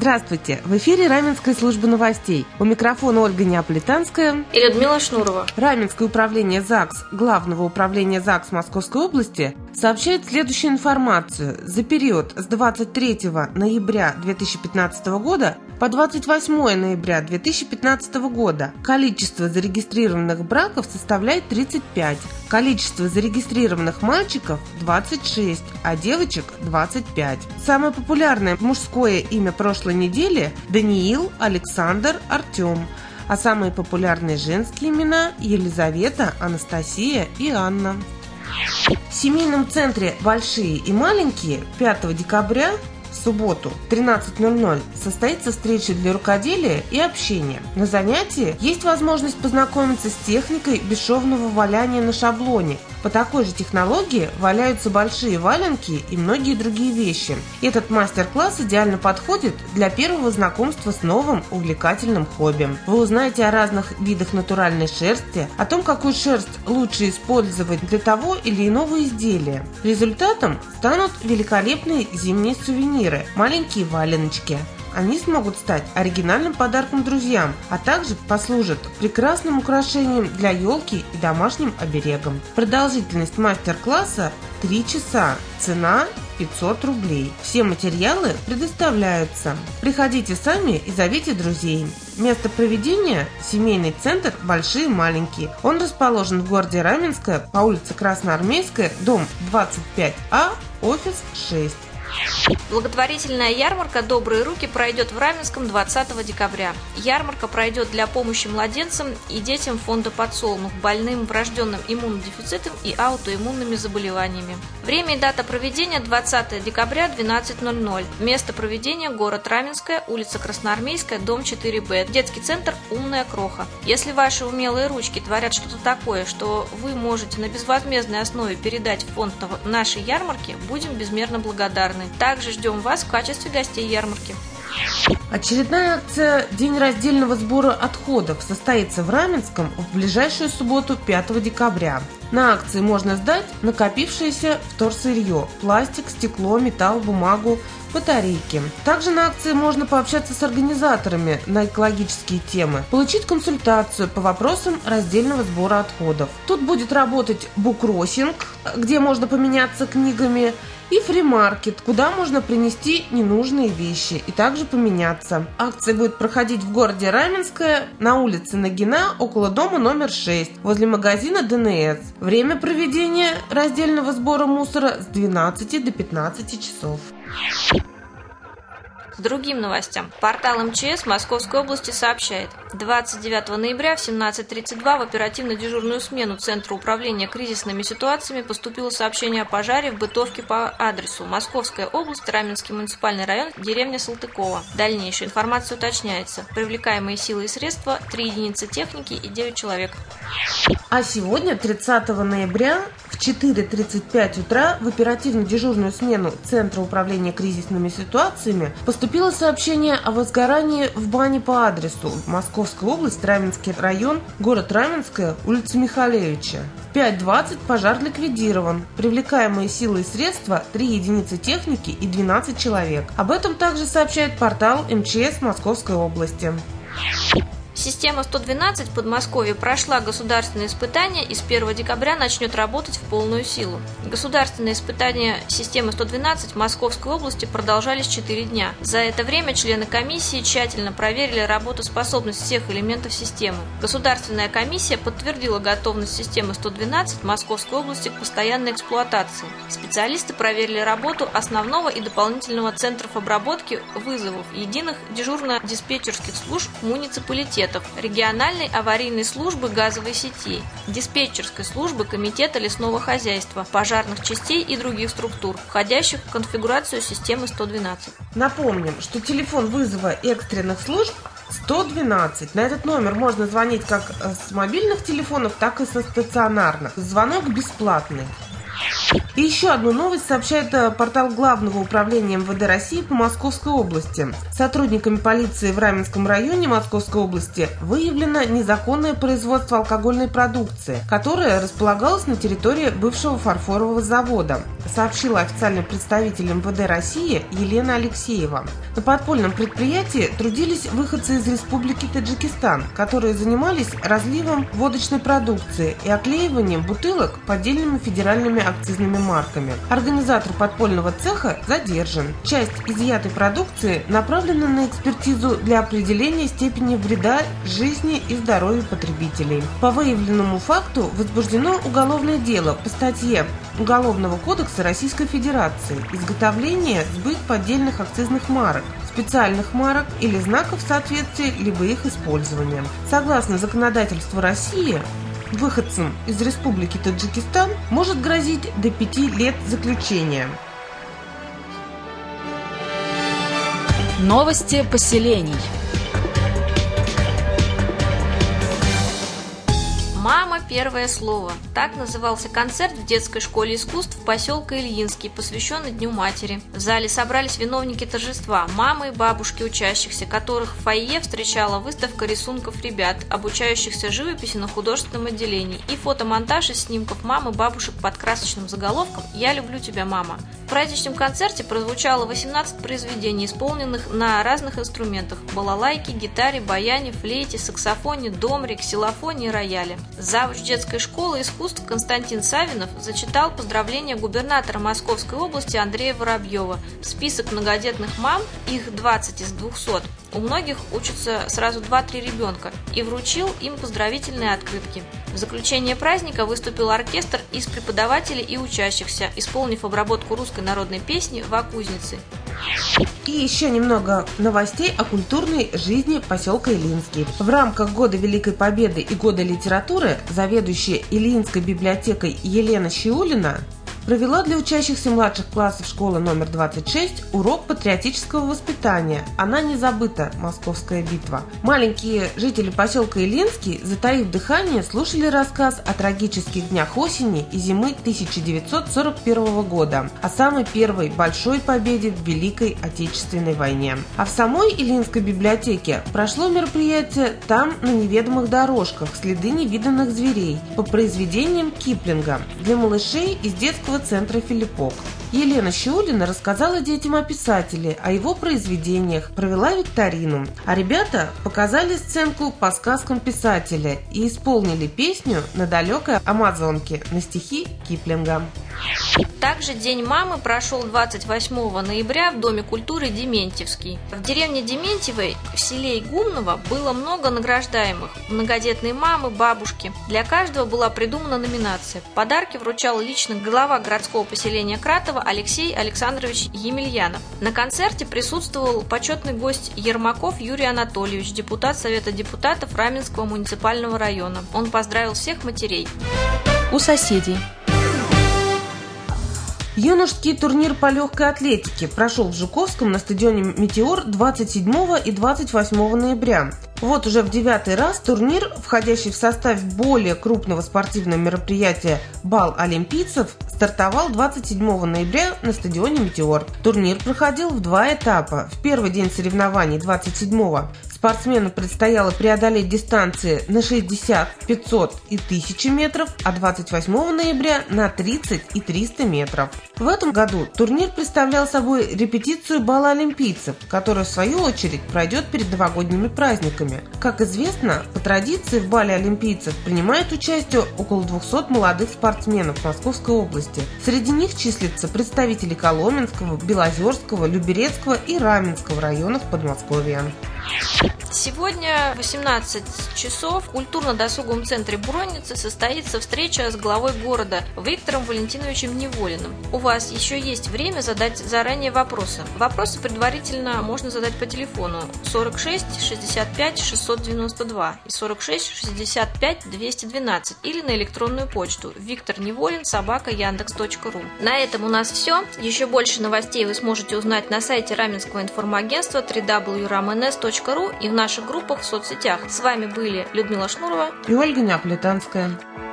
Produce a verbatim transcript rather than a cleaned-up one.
Здравствуйте! В эфире Раменская служба новостей. У микрофона Ольга Неаполитанская и Людмила Шнурова. Раменское управление ЗАГС Главного управления ЗАГС Московской области сообщает следующую информацию. За период с двадцать третьего ноября две тысячи пятнадцатого года по двадцать восьмое ноября две тысячи пятнадцатого года количество зарегистрированных браков составляет тридцать пять, количество зарегистрированных мальчиков – двадцать шесть, а девочек – двадцать пять. Самое популярное мужское имя прошлой недели – Даниил, Александр, Артем. А самые популярные женские имена – Елизавета, Анастасия и Анна. В семейном центре «Большие и маленькие» пятого декабря в субботу в тринадцать ноль ноль состоится встреча для рукоделия и общения. На занятии есть возможность познакомиться с техникой бесшовного валяния на шаблоне. По такой же технологии валяются большие валенки и многие другие вещи. Этот мастер-класс идеально подходит для первого знакомства с новым увлекательным хобби. Вы узнаете о разных видах натуральной шерсти, о том, какую шерсть лучше использовать для того или иного изделия. Результатом станут великолепные зимние сувениры – маленькие валеночки. Они смогут стать оригинальным подарком друзьям, а также послужат прекрасным украшением для елки и домашним оберегом. Продолжительность мастер-класса – три часа. Цена – пятьсот рублей. Все материалы предоставляются. Приходите сами и зовите друзей. Место проведения – семейный центр «Большие и маленькие». Он расположен в городе Раменское по улице Красноармейская, дом двадцать пять А, офис шесть. Благотворительная ярмарка «Добрые руки» пройдет в Раменском двадцатого декабря. Ярмарка пройдет для помощи младенцам и детям фонда «Подсолнух», больным врожденным иммунодефицитом и аутоиммунными заболеваниями. Время и дата проведения двадцатого декабря, двенадцать ноль ноль. Место проведения – город Раменское, улица Красноармейская, дом четыре Б. Детский центр «Умная кроха». Если ваши умелые ручки творят что-то такое, что вы можете на безвозмездной основе передать в фонд нашей ярмарки, будем безмерно благодарны. Также ждем вас в качестве гостей ярмарки. Очередная акция «День раздельного сбора отходов» состоится в Раменском в ближайшую субботу пятого декабря. На акции можно сдать накопившееся вторсырье – пластик, стекло, металл, бумагу, батарейки. Также на акции можно пообщаться с организаторами на экологические темы, получить консультацию по вопросам раздельного сбора отходов. Тут будет работать буккроссинг, где можно поменяться книгами, и фримаркет, куда можно принести ненужные вещи и также поменяться. Акция будет проходить в городе Раменское на улице Нагина около дома номер шесть возле магазина Дэ Эн Эс. Время проведения раздельного сбора мусора с двенадцати до пятнадцати часов. К другим новостям. Портал эм че эс Московской области сообщает. двадцать девятого ноября в семнадцать тридцать два в оперативно-дежурную смену Центра управления кризисными ситуациями поступило сообщение о пожаре в бытовке по адресу Московская область, Раменский муниципальный район, деревня Салтыкова. Дальнейшая информация уточняется. Привлекаемые силы и средства – три единицы техники и девять человек. А сегодня, тридцатого ноября, в четыре тридцать пять утра в оперативно-дежурную смену Центра управления кризисными ситуациями поступило сообщение о возгорании в бане по адресу Московская область, Раменский район, город Раменское, улица Михалевича. В пять двадцать пожар ликвидирован. Привлекаемые силы и средства – три единицы техники и двенадцать человек. Об этом также сообщает портал эм че эс Московской области. Система сто двенадцать в Подмосковье прошла государственное испытание и с первого декабря начнет работать в полную силу. Государственные испытания системы сто двенадцать в Московской области продолжались четыре дня. За это время члены комиссии тщательно проверили работоспособность всех элементов системы. Государственная комиссия подтвердила готовность системы сто двенадцать в Московской области к постоянной эксплуатации. Специалисты проверили работу основного и дополнительного центров обработки вызовов единых дежурно-диспетчерских служб муниципалитетов, региональной аварийной службы газовой сети, диспетчерской службы комитета лесного хозяйства, пожарных частей и других структур, входящих в конфигурацию системы сто двенадцать. Напомним, что телефон вызова экстренных служб сто двенадцать. На этот номер можно звонить как с мобильных телефонов, так и со стационарных. Звонок бесплатный. И еще одну новость сообщает портал Главного управления эм вэ дэ России по Московской области. Сотрудниками полиции в Раменском районе Московской области выявлено незаконное производство алкогольной продукции, которая располагалась на территории бывшего фарфорового завода, сообщила официальный представитель эм вэ дэ России Елена Алексеева. На подпольном предприятии трудились выходцы из Республики Таджикистан, которые занимались разливом водочной продукции и оклеиванием бутылок поддельными федеральными акцизными марками. Организатор подпольного цеха задержан. Часть изъятой продукции направлена на экспертизу для определения степени вреда жизни и здоровью потребителей. По выявленному факту возбуждено уголовное дело по статье Уголовного кодекса Российской Федерации «Изготовление, сбыт поддельных акцизных марок, специальных марок или знаков соответствия, либо их использование». Согласно законодательству России, выходцам из Республики Таджикистан может грозить до пяти лет заключения. Новости поселений. «Мама. Первое слово». Так назывался концерт в детской школе искусств поселка Ильинский, посвященный Дню матери. В зале собрались виновники торжества, мамы и бабушки учащихся, которых в фойе встречала выставка рисунков ребят, обучающихся живописи на художественном отделении, и фотомонтаж из снимков мам и бабушек под красочным заголовком «Я люблю тебя, мама». В праздничном концерте прозвучало восемнадцать произведений, исполненных на разных инструментах – балалайке, гитаре, баяне, флейте, саксофоне, домре, ксилофоне и рояле. Завуч детской школы искусств Константин Савинов зачитал поздравления губернатора Московской области Андрея Воробьева. Список многодетных мам, их двадцать из двухсот, у многих учатся сразу два-три ребенка, и вручил им поздравительные открытки. В заключение праздника выступил оркестр из преподавателей и учащихся, исполнив обработку русской народной песни «Ва кузницы». И еще немного новостей о культурной жизни поселка Ильинский. В рамках Года Великой Победы и Года литературы заведующая Ильинской библиотекой Елена Щиулина провела для учащихся младших классов школы номер двадцать шесть урок патриотического воспитания «Она не забыта. Московская битва». Маленькие жители поселка Ильинский, затаив дыхание, слушали рассказ о трагических днях осени и зимы тысяча девятьсот сорок первого года, о самой первой большой победе в Великой Отечественной войне. А в самой Ильинской библиотеке прошло мероприятие «Там на неведомых дорожках. Следы невиданных зверей» по произведениям Киплинга для малышей из детского центра «Филиппок». Елена Щиулина рассказала детям о писателе, о его произведениях, провела викторину, а ребята показали сценку по сказкам писателя и исполнили песню «На далекой Амазонке» на стихи Киплинга. Также День мамы прошел двадцать восьмого ноября в Доме культуры Дементьевский. В деревне Дементьевой в селе Игумново было много награждаемых. Многодетные мамы, бабушки. Для каждого была придумана номинация. Подарки вручал лично глава городского поселения Кратово Алексей Александрович Емельянов. На концерте присутствовал почетный гость Ермаков Юрий Анатольевич, депутат Совета депутатов Раменского муниципального района. Он поздравил всех матерей. У соседей. Юношеский турнир по легкой атлетике прошел в Жуковском на стадионе «Метеор» двадцать седьмого и двадцать восьмого ноября. Вот уже в девятый раз турнир, входящий в состав более крупного спортивного мероприятия «Бал олимпийцев», стартовал двадцать седьмого ноября на стадионе «Метеор». Турнир проходил в два этапа. В первый день соревнований, двадцать седьмого, спортсмену предстояло преодолеть дистанции на шестьдесят, пятьсот и тысячу метров, а двадцать восьмого ноября на тридцать и триста метров. В этом году турнир представлял собой репетицию бала олимпийцев, которая в свою очередь пройдет перед новогодними праздниками. Как известно, по традиции в бале олимпийцев принимает участие около двухсот молодых спортсменов Московской области. Среди них числятся представители Коломенского, Белозерского, Люберецкого и Раменского районов Подмосковья. Сегодня в восемнадцать часов в культурно-досуговом центре Бронницы состоится встреча с главой города Виктором Валентиновичем Неволиным. У вас еще есть время задать заранее вопросы. Вопросы предварительно можно задать по телефону сорок шесть шестьдесят пять шестьсот девяносто два и сорок шесть шестьдесят пять двести двенадцать или на электронную почту викторневолин собака яндекс точка ру. На этом у нас все. Еще больше новостей вы сможете узнать на сайте Раменского информагентства дабл ю дабл ю дабл ю точка рам эн эс точка ру и в наших группах в соцсетях. С вами были Людмила Шнурова и Ольга Неаполитанская.